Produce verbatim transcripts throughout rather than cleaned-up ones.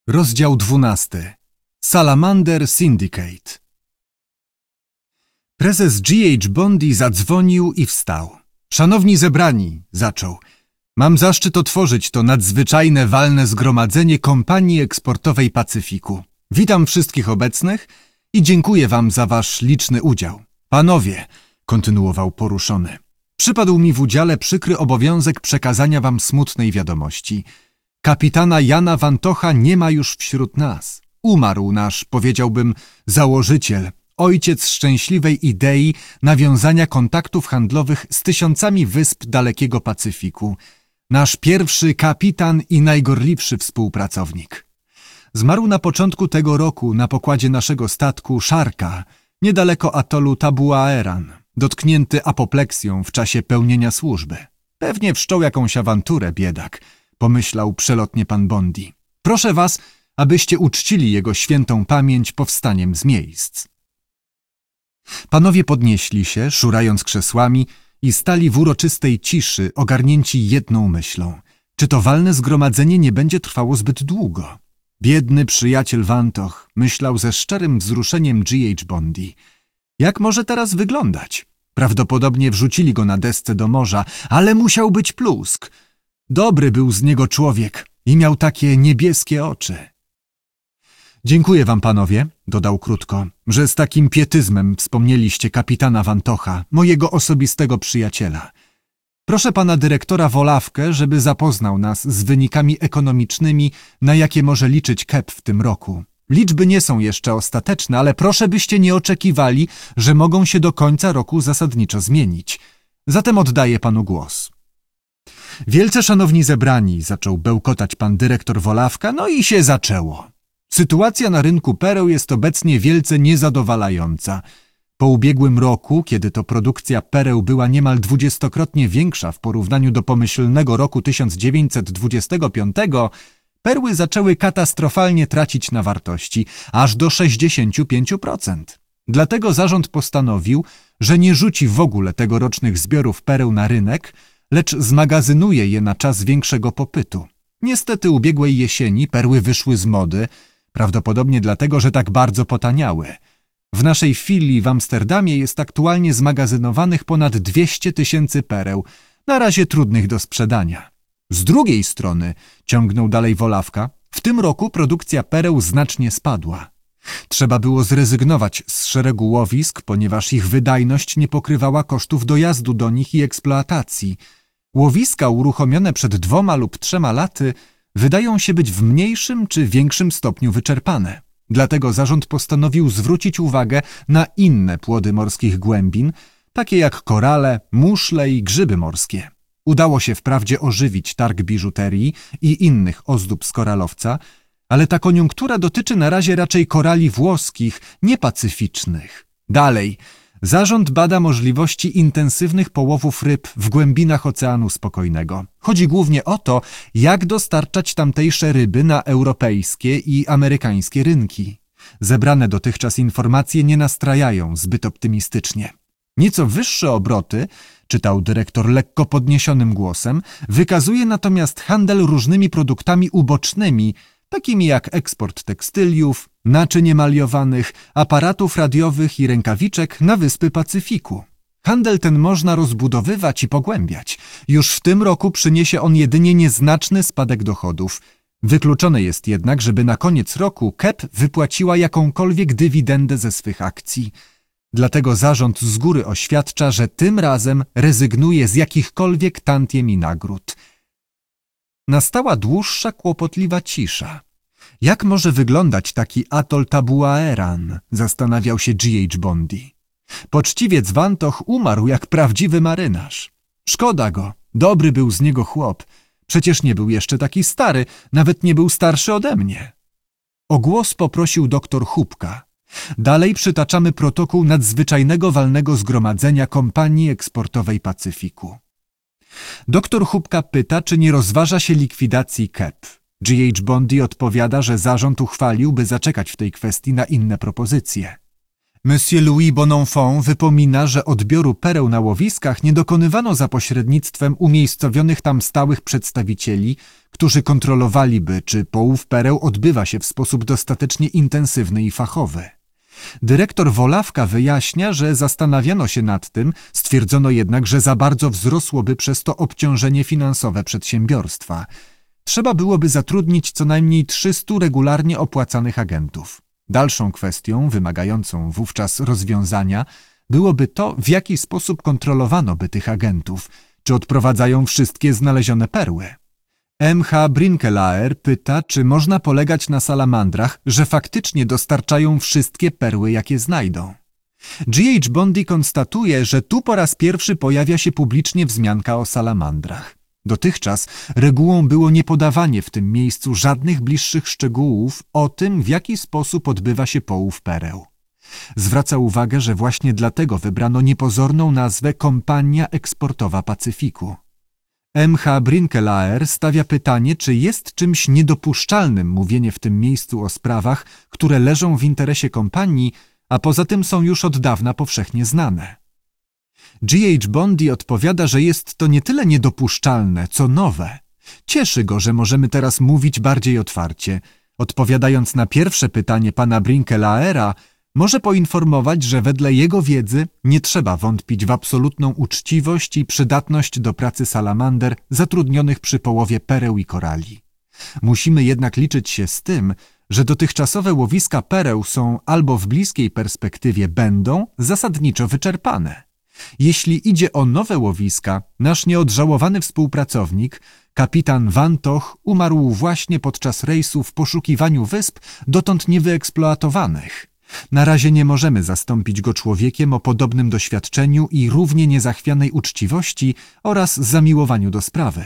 Rozdział dwunasty. Salamander Syndicate. Prezes G H Bondi zadzwonił i wstał. Szanowni zebrani, zaczął. Mam zaszczyt otworzyć to nadzwyczajne walne zgromadzenie Kompanii Eksportowej Pacyfiku. Witam wszystkich obecnych i dziękuję wam za wasz liczny udział. Panowie, kontynuował poruszony, przypadł mi w udziale przykry obowiązek przekazania wam smutnej wiadomości. Kapitana Jana Vantocha nie ma już wśród nas. Umarł nasz, powiedziałbym, założyciel, ojciec szczęśliwej idei nawiązania kontaktów handlowych z tysiącami wysp dalekiego Pacyfiku. Nasz pierwszy kapitan i najgorliwszy współpracownik. Zmarł na początku tego roku na pokładzie naszego statku Szarka, niedaleko atolu Tabuaeran, dotknięty apopleksją w czasie pełnienia służby. Pewnie wszczął jakąś awanturę, biedak, pomyślał przelotnie pan Bondi. Proszę was, abyście uczcili jego świętą pamięć powstaniem z miejsc. Panowie podnieśli się, szurając krzesłami, i stali w uroczystej ciszy, ogarnięci jedną myślą. Czy to walne zgromadzenie nie będzie trwało zbyt długo? Biedny przyjaciel Vantoch myślał ze szczerym wzruszeniem G H Bondi. Jak może teraz wyglądać? Prawdopodobnie wrzucili go na desce do morza, ale musiał być plusk. Dobry był z niego człowiek i miał takie niebieskie oczy. Dziękuję wam, panowie, dodał krótko, że z takim pietyzmem wspomnieliście kapitana Vantocha, mojego osobistego przyjaciela. Proszę pana dyrektora Wolawkę, żeby zapoznał nas z wynikami ekonomicznymi, na jakie może liczyć K E P w tym roku. Liczby nie są jeszcze ostateczne, ale proszę byście nie oczekiwali, że mogą się do końca roku zasadniczo zmienić. Zatem oddaję panu głos. Wielce szanowni zebrani, zaczął bełkotać pan dyrektor Wolawka, no i się zaczęło. Sytuacja na rynku pereł jest obecnie wielce niezadowalająca. Po ubiegłym roku, kiedy to produkcja pereł była niemal dwudziestokrotnie większa w porównaniu do pomyślnego roku tysiąc dziewięćset dwudziestego piątego, perły zaczęły katastrofalnie tracić na wartości, aż do sześćdziesięciu pięciu procent. Dlatego zarząd postanowił, że nie rzuci w ogóle tegorocznych zbiorów pereł na rynek, lecz zmagazynuje je na czas większego popytu. Niestety ubiegłej jesieni perły wyszły z mody, prawdopodobnie dlatego, że tak bardzo potaniały. W naszej filii w Amsterdamie jest aktualnie zmagazynowanych ponad dwieście tysięcy pereł, na razie trudnych do sprzedania. Z drugiej strony, ciągnął dalej Wolawka, w tym roku produkcja pereł znacznie spadła. Trzeba było zrezygnować z szeregu łowisk, ponieważ ich wydajność nie pokrywała kosztów dojazdu do nich i eksploatacji. Łowiska uruchomione przed dwoma lub trzema laty wydają się być w mniejszym czy większym stopniu wyczerpane. Dlatego zarząd postanowił zwrócić uwagę na inne płody morskich głębin, takie jak korale, muszle i grzyby morskie. Udało się wprawdzie ożywić targ biżuterii i innych ozdób z koralowca, ale ta koniunktura dotyczy na razie raczej korali włoskich, nie pacyficznych. Dalej, zarząd bada możliwości intensywnych połowów ryb w głębinach Oceanu Spokojnego. Chodzi głównie o to, jak dostarczać tamtejsze ryby na europejskie i amerykańskie rynki. Zebrane dotychczas informacje nie nastrajają zbyt optymistycznie. Nieco wyższe obroty, czytał dyrektor lekko podniesionym głosem, wykazuje natomiast handel różnymi produktami ubocznymi, takimi jak eksport tekstyliów, naczyń emaliowanych, aparatów radiowych i rękawiczek na wyspy Pacyfiku. Handel ten można rozbudowywać i pogłębiać. Już w tym roku przyniesie on jedynie nieznaczny spadek dochodów. Wykluczone jest jednak, żeby na koniec roku K E P wypłaciła jakąkolwiek dywidendę ze swych akcji. Dlatego zarząd z góry oświadcza, że tym razem rezygnuje z jakichkolwiek tantiem i nagród. Nastała dłuższa, kłopotliwa cisza. Jak może wyglądać taki atol Tabuaeran? Zastanawiał się G H Bondi. Poczciwiec Vantoch umarł jak prawdziwy marynarz. Szkoda go, dobry był z niego chłop. Przecież nie był jeszcze taki stary, nawet nie był starszy ode mnie. O głos poprosił doktor Chubka. Dalej przytaczamy protokół nadzwyczajnego walnego zgromadzenia Kompanii Eksportowej Pacyfiku. Doktor Chubka pyta, czy nie rozważa się likwidacji K E P. G H Bondi odpowiada, że zarząd uchwalił, by zaczekać w tej kwestii na inne propozycje. Monsieur Louis Bonenfant wypomina, że odbioru pereł na łowiskach nie dokonywano za pośrednictwem umiejscowionych tam stałych przedstawicieli, którzy kontrolowaliby, czy połów pereł odbywa się w sposób dostatecznie intensywny i fachowy. Dyrektor Wolawka wyjaśnia, że zastanawiano się nad tym, stwierdzono jednak, że za bardzo wzrosłoby przez to obciążenie finansowe przedsiębiorstwa. Trzeba byłoby zatrudnić co najmniej trzystu regularnie opłacanych agentów. Dalszą kwestią, wymagającą wówczas rozwiązania, byłoby to, w jaki sposób kontrolowano by tych agentów, czy odprowadzają wszystkie znalezione perły. M H Brinkelaer pyta, czy można polegać na salamandrach, że faktycznie dostarczają wszystkie perły, jakie znajdą. G H Bondi konstatuje, że tu po raz pierwszy pojawia się publicznie wzmianka o salamandrach. Dotychczas regułą było niepodawanie w tym miejscu żadnych bliższych szczegółów o tym, w jaki sposób odbywa się połów pereł. Zwraca uwagę, że właśnie dlatego wybrano niepozorną nazwę Kompania Eksportowa Pacyfiku. M H Brinkelaer stawia pytanie, czy jest czymś niedopuszczalnym mówienie w tym miejscu o sprawach, które leżą w interesie kompanii, a poza tym są już od dawna powszechnie znane. G H Bondi odpowiada, że jest to nie tyle niedopuszczalne, co nowe. Cieszy go, że możemy teraz mówić bardziej otwarcie. Odpowiadając na pierwsze pytanie pana Brinkelaera, może poinformować, że wedle jego wiedzy nie trzeba wątpić w absolutną uczciwość i przydatność do pracy salamander zatrudnionych przy połowie pereł i korali. Musimy jednak liczyć się z tym, że dotychczasowe łowiska pereł są albo w bliskiej perspektywie będą zasadniczo wyczerpane. Jeśli idzie o nowe łowiska, nasz nieodżałowany współpracownik, kapitan Van Toch, umarł właśnie podczas rejsu w poszukiwaniu wysp dotąd niewyeksploatowanych. Na razie nie możemy zastąpić go człowiekiem o podobnym doświadczeniu i równie niezachwianej uczciwości oraz zamiłowaniu do sprawy.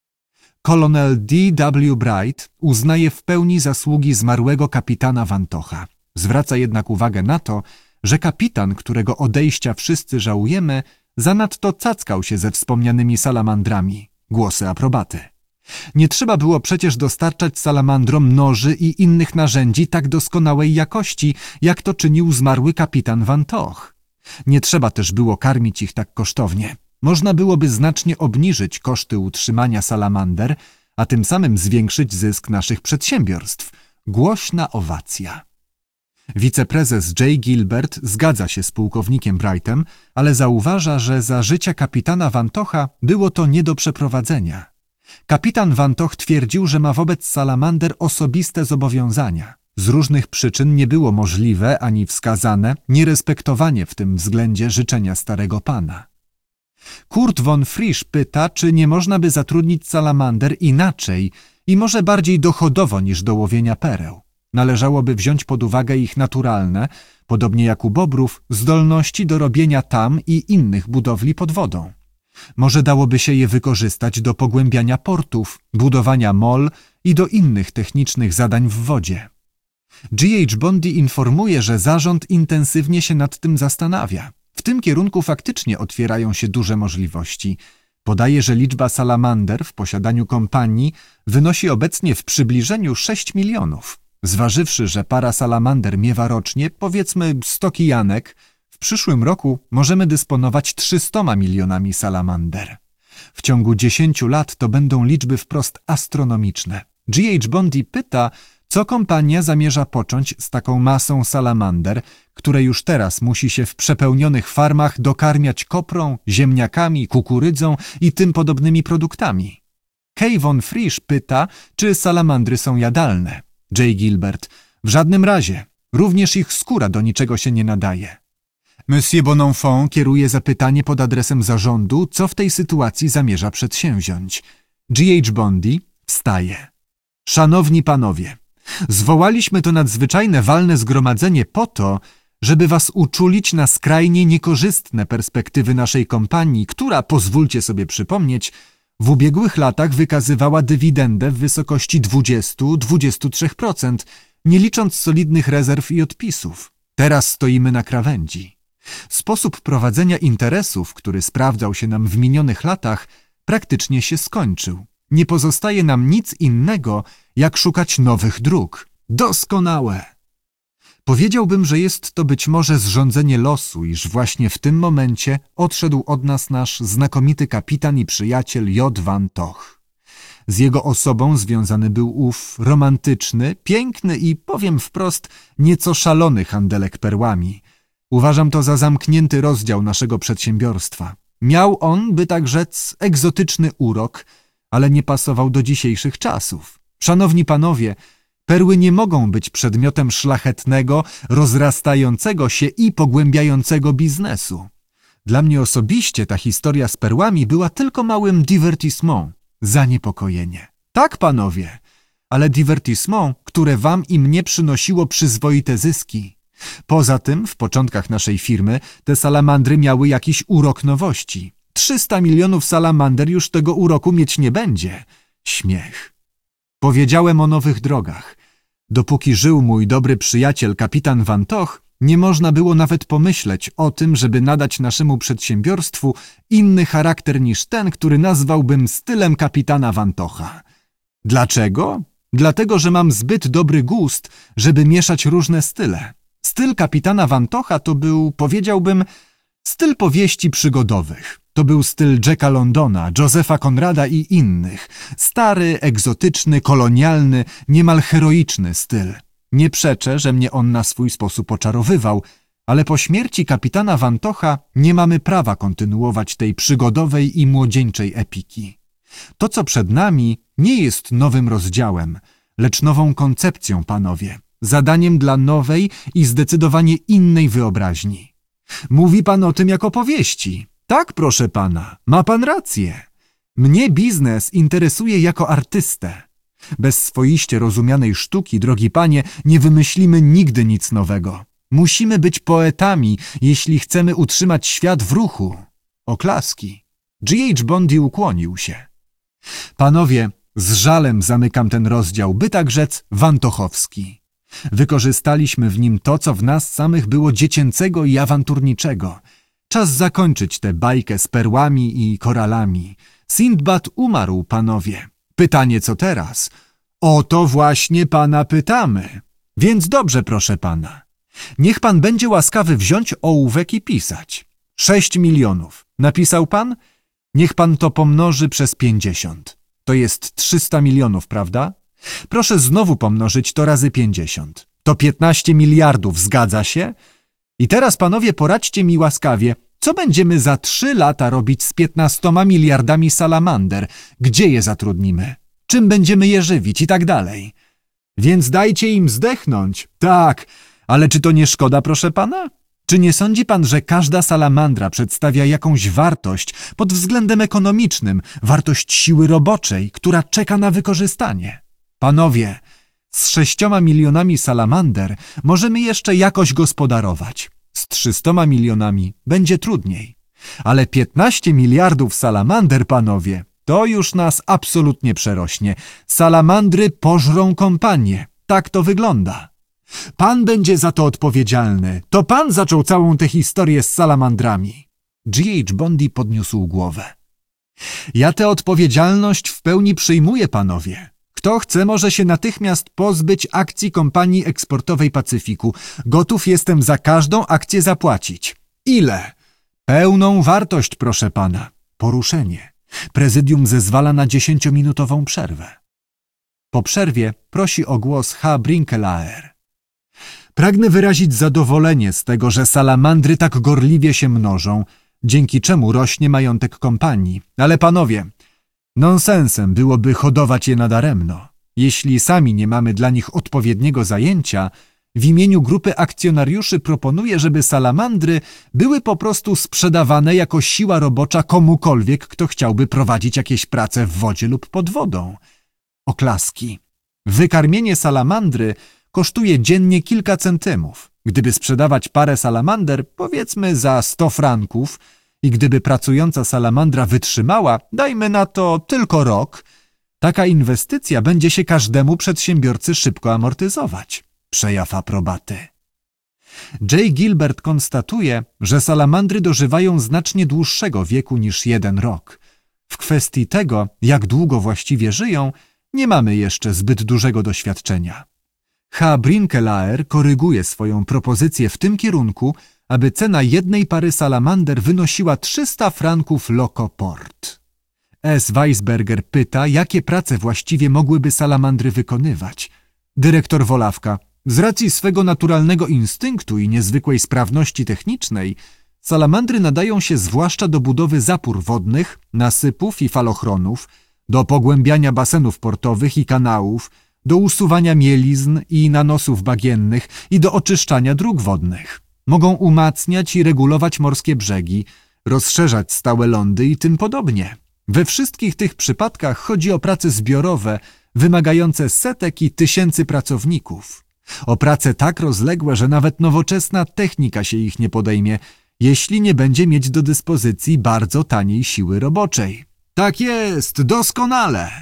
Kolonel D W Bright uznaje w pełni zasługi zmarłego kapitana Van Tocha. Zwraca jednak uwagę na to, że kapitan, którego odejścia wszyscy żałujemy, zanadto cackał się ze wspomnianymi salamandrami. Głosy aprobaty. Nie trzeba było przecież dostarczać salamandrom noży i innych narzędzi tak doskonałej jakości, jak to czynił zmarły kapitan Van Toch. Nie trzeba też było karmić ich tak kosztownie. Można byłoby znacznie obniżyć koszty utrzymania salamander, a tym samym zwiększyć zysk naszych przedsiębiorstw. Głośna owacja. Wiceprezes J. Gilbert zgadza się z pułkownikiem Brightem, ale zauważa, że za życia kapitana Van Tocha było to nie do przeprowadzenia. Kapitan Van Toch twierdził, że ma wobec salamander osobiste zobowiązania. Z różnych przyczyn nie było możliwe ani wskazane nierespektowanie w tym względzie życzenia starego pana. Kurt von Frisch pyta, czy nie można by zatrudnić salamander inaczej i może bardziej dochodowo niż do łowienia pereł. Należałoby wziąć pod uwagę ich naturalne, podobnie jak u bobrów, zdolności do robienia tam i innych budowli pod wodą. Może dałoby się je wykorzystać do pogłębiania portów, budowania mol i do innych technicznych zadań w wodzie. G H Bondi informuje, że zarząd intensywnie się nad tym zastanawia. W tym kierunku faktycznie otwierają się duże możliwości. Podaje, że liczba salamander w posiadaniu kompanii wynosi obecnie w przybliżeniu sześć milionów. Zważywszy, że para salamander miewa rocznie, powiedzmy sto kijanek, w przyszłym roku możemy dysponować trzystoma milionami salamander. W ciągu dziesięciu lat to będą liczby wprost astronomiczne. G H Bondi pyta, co kompania zamierza począć z taką masą salamander, które już teraz musi się w przepełnionych farmach dokarmiać koprą, ziemniakami, kukurydzą i tym podobnymi produktami. Kay von Frisch pyta, czy salamandry są jadalne. J. Gilbert. W żadnym razie. Również ich skóra do niczego się nie nadaje. Monsieur Bonenfant kieruje zapytanie pod adresem zarządu, co w tej sytuacji zamierza przedsięwziąć. G H Bondi wstaje. Szanowni panowie, zwołaliśmy to nadzwyczajne walne zgromadzenie po to, żeby was uczulić na skrajnie niekorzystne perspektywy naszej kompanii, która, pozwólcie sobie przypomnieć, w ubiegłych latach wykazywała dywidendę w wysokości dwadzieścia do dwudziestu trzech procent, nie licząc solidnych rezerw i odpisów. Teraz stoimy na krawędzi. Sposób prowadzenia interesów, który sprawdzał się nam w minionych latach, praktycznie się skończył. Nie pozostaje nam nic innego, jak szukać nowych dróg. Doskonałe! Powiedziałbym, że jest to być może zrządzenie losu, iż właśnie w tym momencie odszedł od nas nasz znakomity kapitan i przyjaciel J. Van Toch. Z jego osobą związany był ów romantyczny, piękny i, powiem wprost, nieco szalony handelek perłami. Uważam to za zamknięty rozdział naszego przedsiębiorstwa. Miał on, by tak rzec, egzotyczny urok, ale nie pasował do dzisiejszych czasów. Szanowni panowie, perły nie mogą być przedmiotem szlachetnego, rozrastającego się i pogłębiającego biznesu. Dla mnie osobiście ta historia z perłami była tylko małym divertissement, zaniepokojenie. Tak, panowie, ale divertissement, które wam i mnie przynosiło przyzwoite zyski. Poza tym, w początkach naszej firmy te salamandry miały jakiś urok nowości. Trzysta milionów salamander już tego uroku mieć nie będzie. Śmiech. Powiedziałem o nowych drogach. Dopóki żył mój dobry przyjaciel kapitan Van Toch, nie można było nawet pomyśleć o tym, żeby nadać naszemu przedsiębiorstwu inny charakter niż ten, który nazwałbym stylem kapitana Van Tocha. Dlaczego? Dlatego, że mam zbyt dobry gust, żeby mieszać różne style. Styl kapitana Van Tocha to był, powiedziałbym, styl powieści przygodowych. To był styl Jacka Londona, Josepha Conrada i innych. Stary, egzotyczny, kolonialny, niemal heroiczny styl. Nie przeczę, że mnie on na swój sposób oczarowywał, ale po śmierci kapitana Van Tocha nie mamy prawa kontynuować tej przygodowej i młodzieńczej epiki. To, co przed nami, nie jest nowym rozdziałem, lecz nową koncepcją, panowie. Zadaniem dla nowej i zdecydowanie innej wyobraźni. Mówi pan o tym jako powieści. Tak, proszę pana, ma pan rację. Mnie biznes interesuje jako artystę. Bez swoiście rozumianej sztuki, drogi panie, nie wymyślimy nigdy nic nowego. Musimy być poetami, jeśli chcemy utrzymać świat w ruchu. Oklaski. G H Bondi ukłonił się. Panowie, z żalem zamykam ten rozdział, by tak rzec wantochowski. Wykorzystaliśmy w nim to, co w nas samych było dziecięcego i awanturniczego. Czas zakończyć tę bajkę z perłami i koralami. Sindbad umarł, panowie. Pytanie, co teraz? O to właśnie pana pytamy. Więc dobrze, proszę pana. Niech pan będzie łaskawy wziąć ołówek i pisać. Sześć milionów. Napisał pan? Niech pan to pomnoży przez pięćdziesiąt. To jest trzysta milionów, prawda? Proszę znowu pomnożyć to razy pięćdziesiąt. To piętnaście miliardów, zgadza się? I teraz, panowie, poradźcie mi łaskawie, co będziemy za trzy lata robić z piętnastoma miliardami salamander? Gdzie je zatrudnimy? Czym będziemy je żywić i tak dalej? Więc dajcie im zdechnąć. Tak, ale czy to nie szkoda, proszę pana? Czy nie sądzi pan, że każda salamandra przedstawia jakąś wartość pod względem ekonomicznym, wartość siły roboczej, która czeka na wykorzystanie? Panowie, z sześcioma milionami salamander możemy jeszcze jakoś gospodarować. Z trzystoma milionami będzie trudniej. Ale piętnaście miliardów salamander, panowie, to już nas absolutnie przerośnie. Salamandry pożrą kompanię. Tak to wygląda. Pan będzie za to odpowiedzialny. To pan zaczął całą tę historię z salamandrami. G H Bondi podniósł głowę. Ja tę odpowiedzialność w pełni przyjmuję, panowie. Kto chce, może się natychmiast pozbyć akcji kompanii eksportowej Pacyfiku. Gotów jestem za każdą akcję zapłacić. Ile? Pełną wartość, proszę pana. Poruszenie. Prezydium zezwala na dziesięciominutową przerwę. Po przerwie prosi o głos H. Brinkelaer. Pragnę wyrazić zadowolenie z tego, że salamandry tak gorliwie się mnożą, dzięki czemu rośnie majątek kompanii. Ale panowie, nonsensem byłoby hodować je nadaremno. Jeśli sami nie mamy dla nich odpowiedniego zajęcia, w imieniu grupy akcjonariuszy proponuję, żeby salamandry były po prostu sprzedawane jako siła robocza komukolwiek, kto chciałby prowadzić jakieś prace w wodzie lub pod wodą. Oklaski. Wykarmienie salamandry kosztuje dziennie kilka centymów. Gdyby sprzedawać parę salamander, powiedzmy za sto franków, i gdyby pracująca salamandra wytrzymała, dajmy na to tylko rok, taka inwestycja będzie się każdemu przedsiębiorcy szybko amortyzować. Przejaw aprobaty. J. Gilbert konstatuje, że salamandry dożywają znacznie dłuższego wieku niż jeden rok. W kwestii tego, jak długo właściwie żyją, nie mamy jeszcze zbyt dużego doświadczenia. H. Brinkelaer koryguje swoją propozycję w tym kierunku, aby cena jednej pary salamander wynosiła trzysta franków loco port. S. Weisberger pyta, jakie prace właściwie mogłyby salamandry wykonywać. Dyrektor Wolawka: z racji swego naturalnego instynktu i niezwykłej sprawności technicznej, salamandry nadają się zwłaszcza do budowy zapór wodnych, nasypów i falochronów, do pogłębiania basenów portowych i kanałów, do usuwania mielizn i nanosów bagiennych i do oczyszczania dróg wodnych. Mogą umacniać i regulować morskie brzegi, rozszerzać stałe lądy i tym podobnie. We wszystkich tych przypadkach chodzi o prace zbiorowe, wymagające setek i tysięcy pracowników. O prace tak rozległe, że nawet nowoczesna technika się ich nie podejmie, jeśli nie będzie mieć do dyspozycji bardzo taniej siły roboczej. Tak jest, doskonale!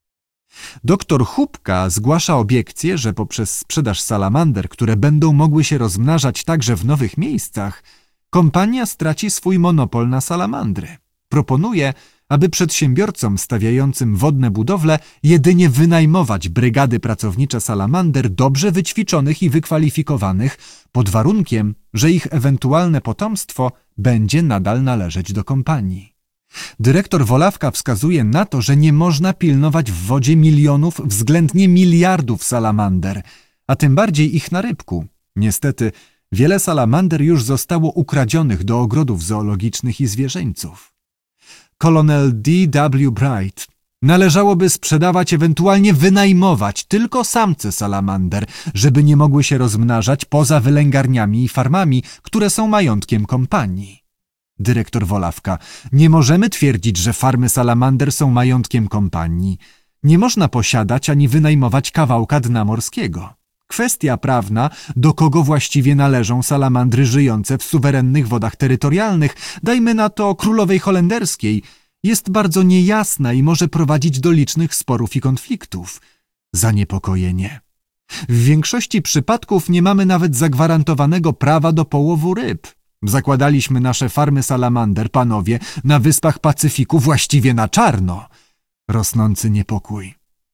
Doktor Hupka zgłasza obiekcję, że poprzez sprzedaż salamander, które będą mogły się rozmnażać także w nowych miejscach, kompania straci swój monopol na salamandry. Proponuje, aby przedsiębiorcom stawiającym wodne budowle jedynie wynajmować brygady pracownicze salamander dobrze wyćwiczonych i wykwalifikowanych, pod warunkiem, że ich ewentualne potomstwo będzie nadal należeć do kompanii. Dyrektor Wolawka wskazuje na to, że nie można pilnować w wodzie milionów, względnie miliardów salamander, a tym bardziej ich na rybku. Niestety, wiele salamander już zostało ukradzionych do ogrodów zoologicznych i zwierzyńców. Kolonel D W Bright: należałoby sprzedawać, ewentualnie wynajmować tylko samce salamander, żeby nie mogły się rozmnażać poza wylęgarniami i farmami, które są majątkiem kompanii. Dyrektor Wolawka: nie możemy twierdzić, że farmy salamander są majątkiem kompanii. Nie można posiadać ani wynajmować kawałka dna morskiego. Kwestia prawna, do kogo właściwie należą salamandry żyjące w suwerennych wodach terytorialnych, dajmy na to królowej holenderskiej, jest bardzo niejasna i może prowadzić do licznych sporów i konfliktów. Zaniepokojenie. W większości przypadków nie mamy nawet zagwarantowanego prawa do połowu ryb. Zakładaliśmy nasze farmy salamander, panowie, na wyspach Pacyfiku właściwie na czarno. Rosnący niepokój.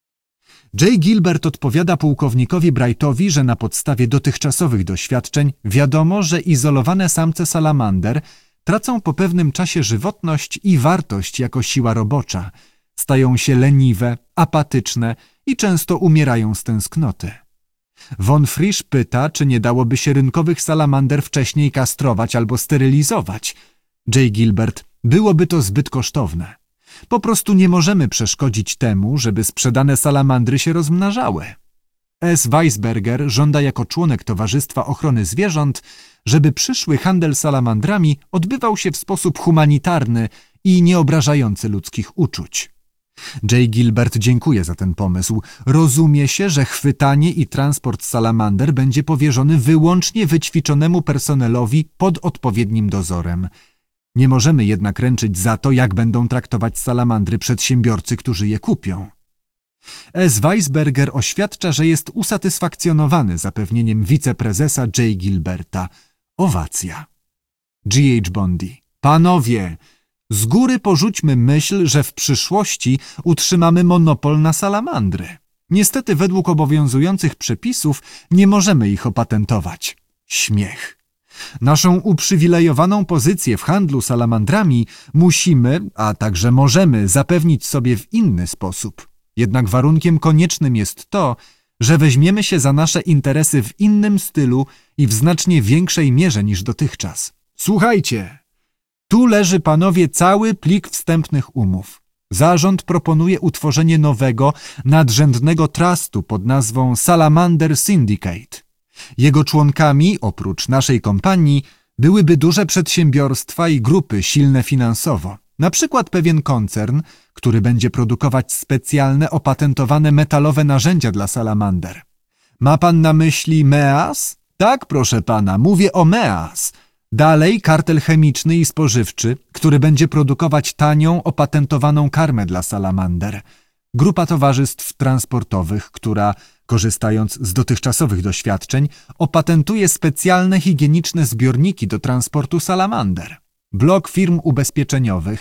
J. Gilbert odpowiada pułkownikowi Brightowi, że na podstawie dotychczasowych doświadczeń wiadomo, że izolowane samce salamander tracą po pewnym czasie żywotność i wartość jako siła robocza, stają się leniwe, apatyczne i często umierają z tęsknoty. Von Frisch pyta, czy nie dałoby się rynkowych salamander wcześniej kastrować albo sterylizować. J. Gilbert: byłoby to zbyt kosztowne. Po prostu nie możemy przeszkodzić temu, żeby sprzedane salamandry się rozmnażały. S. Weisberger żąda jako członek Towarzystwa Ochrony Zwierząt, żeby przyszły handel salamandrami odbywał się w sposób humanitarny i nieobrażający ludzkich uczuć. J. Gilbert dziękuję za ten pomysł. Rozumie się, że chwytanie i transport salamander będzie powierzony wyłącznie wyćwiczonemu personelowi pod odpowiednim dozorem. Nie możemy jednak ręczyć za to, jak będą traktować salamandry przedsiębiorcy, którzy je kupią. S. Weisberger oświadcza, że jest usatysfakcjonowany zapewnieniem wiceprezesa J. Gilberta. Owacja. G H. Bondi: panowie, z góry porzućmy myśl, że w przyszłości utrzymamy monopol na salamandry. Niestety według obowiązujących przepisów nie możemy ich opatentować. Śmiech. Naszą uprzywilejowaną pozycję w handlu salamandrami musimy, a także możemy zapewnić sobie w inny sposób. Jednak warunkiem koniecznym jest to, że weźmiemy się za nasze interesy w innym stylu i w znacznie większej mierze niż dotychczas. Słuchajcie, tu leży, panowie, cały plik wstępnych umów. Zarząd proponuje utworzenie nowego, nadrzędnego trustu pod nazwą Salamander Syndicate. Jego członkami, oprócz naszej kompanii, byłyby duże przedsiębiorstwa i grupy silne finansowo. Na przykład pewien koncern, który będzie produkować specjalne, opatentowane metalowe narzędzia dla salamander. Ma pan na myśli Meas? Tak, proszę pana, mówię o Meas. Dalej kartel chemiczny i spożywczy, który będzie produkować tanią, opatentowaną karmę dla salamander. Grupa towarzystw transportowych, która, korzystając z dotychczasowych doświadczeń, opatentuje specjalne higieniczne zbiorniki do transportu salamander. Blok firm ubezpieczeniowych,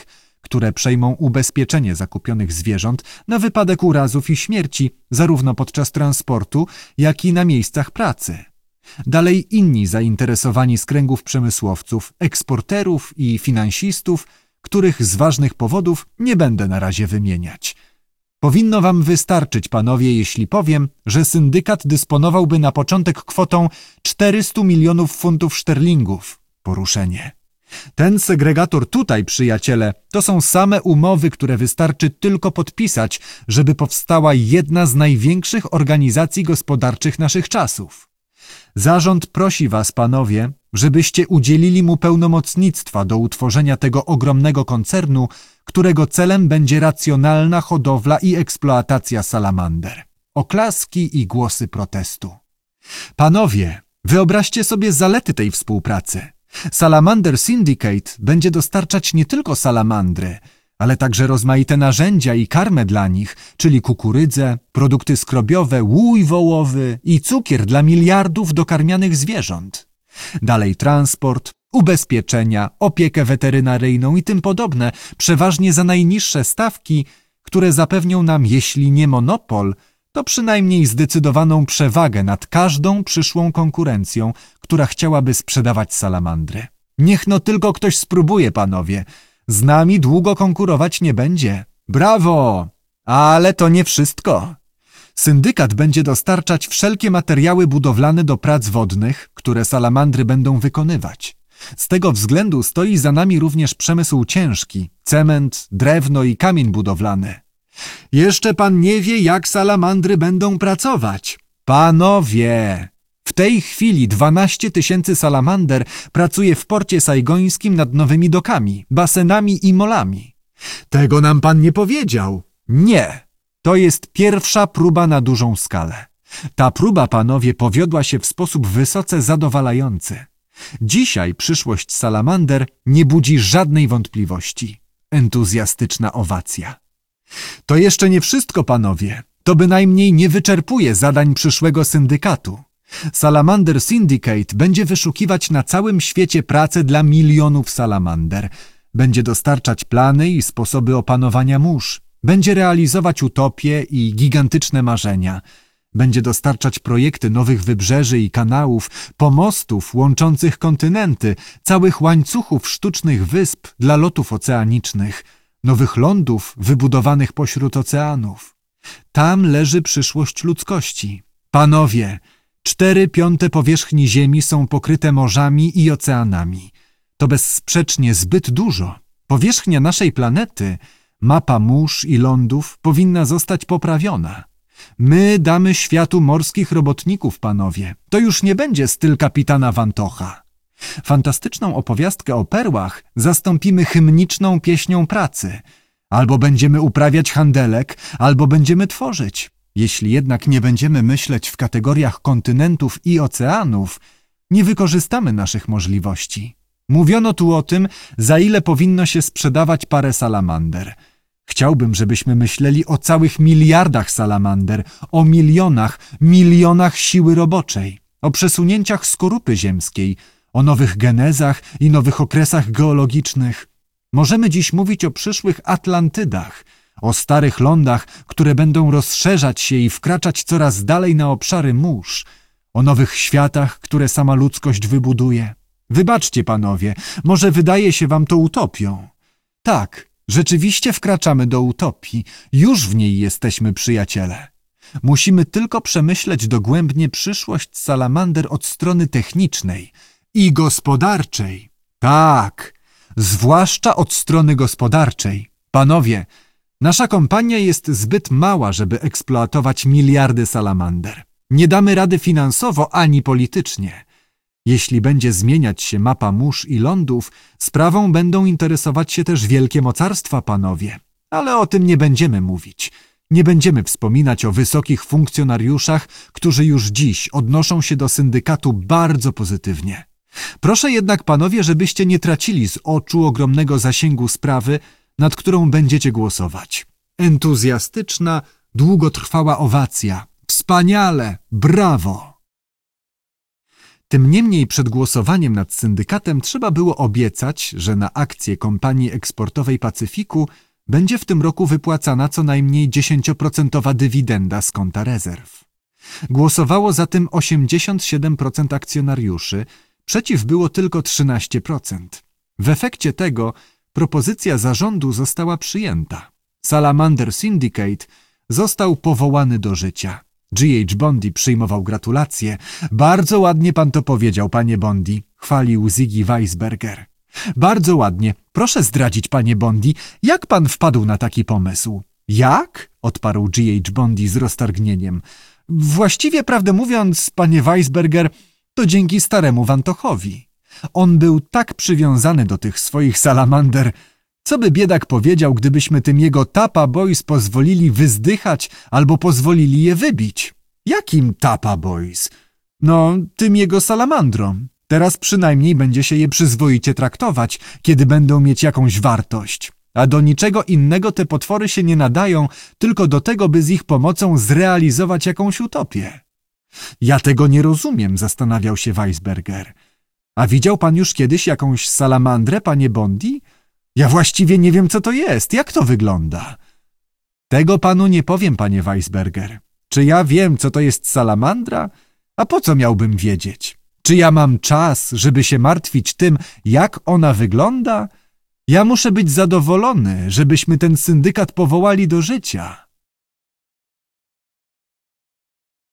które przejmą ubezpieczenie zakupionych zwierząt na wypadek urazów i śmierci zarówno podczas transportu, jak i na miejscach pracy. Dalej inni zainteresowani z kręgów przemysłowców, eksporterów i finansistów, których z ważnych powodów nie będę na razie wymieniać. Powinno wam wystarczyć, panowie, jeśli powiem, że syndykat dysponowałby na początek kwotą czterysta milionów funtów szterlingów. Poruszenie. Ten segregator tutaj, przyjaciele, to są same umowy, które wystarczy tylko podpisać, żeby powstała jedna z największych organizacji gospodarczych naszych czasów. Zarząd prosi was, panowie, żebyście udzielili mu pełnomocnictwa do utworzenia tego ogromnego koncernu, którego celem będzie racjonalna hodowla i eksploatacja salamander. Oklaski i głosy protestu. Panowie, wyobraźcie sobie zalety tej współpracy. Salamander Syndicate będzie dostarczać nie tylko salamandry, ale także rozmaite narzędzia i karmę dla nich, czyli kukurydzę, produkty skrobiowe, łój wołowy i cukier dla miliardów dokarmianych zwierząt. Dalej transport, ubezpieczenia, opiekę weterynaryjną i tym podobne, przeważnie za najniższe stawki, które zapewnią nam, jeśli nie monopol, to przynajmniej zdecydowaną przewagę nad każdą przyszłą konkurencją, która chciałaby sprzedawać salamandry. Niech no tylko ktoś spróbuje, panowie. Z nami długo konkurować nie będzie. Brawo! Ale to nie wszystko. Syndykat będzie dostarczać wszelkie materiały budowlane do prac wodnych, które salamandry będą wykonywać. Z tego względu stoi za nami również przemysł ciężki, cement, drewno i kamień budowlany. Jeszcze pan nie wie, jak salamandry będą pracować. Panowie! W tej chwili dwanaście tysięcy salamander pracuje w porcie sajgońskim nad nowymi dokami, basenami i molami. Tego nam pan nie powiedział. Nie. To jest pierwsza próba na dużą skalę. Ta próba, panowie, powiodła się w sposób wysoce zadowalający. Dzisiaj przyszłość salamander nie budzi żadnej wątpliwości. Entuzjastyczna owacja. To jeszcze nie wszystko, panowie. To bynajmniej nie wyczerpuje zadań przyszłego syndykatu. Salamander Syndicate będzie wyszukiwać na całym świecie pracę dla milionów salamander. Będzie dostarczać plany i sposoby opanowania mórz. Będzie realizować utopie i gigantyczne marzenia. Będzie dostarczać projekty nowych wybrzeży i kanałów, pomostów łączących kontynenty, całych łańcuchów sztucznych wysp dla lotów oceanicznych, nowych lądów wybudowanych pośród oceanów. Tam leży przyszłość ludzkości. Panowie, cztery piąte powierzchni Ziemi są pokryte morzami i oceanami. To bezsprzecznie zbyt dużo. Powierzchnia naszej planety, mapa mórz i lądów powinna zostać poprawiona. My damy światu morskich robotników, panowie. To już nie będzie styl kapitana Wantocha. Fantastyczną opowiastkę o perłach zastąpimy hymniczną pieśnią pracy. Albo będziemy uprawiać handelek, albo będziemy tworzyć. Jeśli jednak nie będziemy myśleć w kategoriach kontynentów i oceanów, nie wykorzystamy naszych możliwości. Mówiono tu o tym, za ile powinno się sprzedawać parę salamander. Chciałbym, żebyśmy myśleli o całych miliardach salamander, o milionach, milionach siły roboczej, o przesunięciach skorupy ziemskiej, o nowych genezach i nowych okresach geologicznych. Możemy dziś mówić o przyszłych Atlantydach, o starych lądach, które będą rozszerzać się i wkraczać coraz dalej na obszary mórz, o nowych światach, które sama ludzkość wybuduje. Wybaczcie, panowie, może wydaje się wam to utopią. Tak, rzeczywiście wkraczamy do utopii, już w niej jesteśmy, przyjaciele. Musimy tylko przemyśleć dogłębnie przyszłość salamander od strony technicznej i gospodarczej. Tak, zwłaszcza od strony gospodarczej. Panowie, nasza kompania jest zbyt mała, żeby eksploatować miliardy salamander. Nie damy rady finansowo ani politycznie. Jeśli będzie zmieniać się mapa mórz i lądów, sprawą będą interesować się też wielkie mocarstwa, panowie. Ale o tym nie będziemy mówić. Nie będziemy wspominać o wysokich funkcjonariuszach, którzy już dziś odnoszą się do syndykatu bardzo pozytywnie. Proszę jednak, panowie, żebyście nie tracili z oczu ogromnego zasięgu sprawy, nad którą będziecie głosować. Entuzjastyczna, długotrwała owacja. Wspaniale! Brawo! Tym niemniej przed głosowaniem nad syndykatem trzeba było obiecać, że na akcje Kompanii Eksportowej Pacyfiku będzie w tym roku wypłacana co najmniej dziesięcioprocentowa dywidenda z konta rezerw. Głosowało za tym osiemdziesiąt siedem procent akcjonariuszy, przeciw było tylko trzynaście procent. W efekcie tego propozycja zarządu została przyjęta. Salamander Syndicate został powołany do życia. G H Bondi przyjmował gratulacje. Bardzo ładnie pan to powiedział, panie Bondi, chwalił Ziggy Weisberger. Bardzo ładnie. Proszę zdradzić, panie Bondi, jak pan wpadł na taki pomysł? Jak? Odparł G H Bondi z roztargnieniem. Właściwie, prawdę mówiąc, panie Weisberger, to dzięki staremu Wantochowi. On był tak przywiązany do tych swoich salamander. Co by biedak powiedział, gdybyśmy tym jego Tapa Boys pozwolili wyzdychać albo pozwolili je wybić? Jakim Tapa Boys? No, tym jego salamandrom. Teraz przynajmniej będzie się je przyzwoicie traktować, kiedy będą mieć jakąś wartość. A do niczego innego te potwory się nie nadają, tylko do tego, by z ich pomocą zrealizować jakąś utopię. Ja tego nie rozumiem, zastanawiał się Weisberger. A widział pan już kiedyś jakąś salamandrę, panie Bondi? Ja właściwie nie wiem, co to jest. Jak to wygląda? Tego panu nie powiem, panie Weisberger. Czy ja wiem, co to jest salamandra? A po co miałbym wiedzieć? Czy ja mam czas, żeby się martwić tym, jak ona wygląda? Ja muszę być zadowolony, żebyśmy ten syndykat powołali do życia.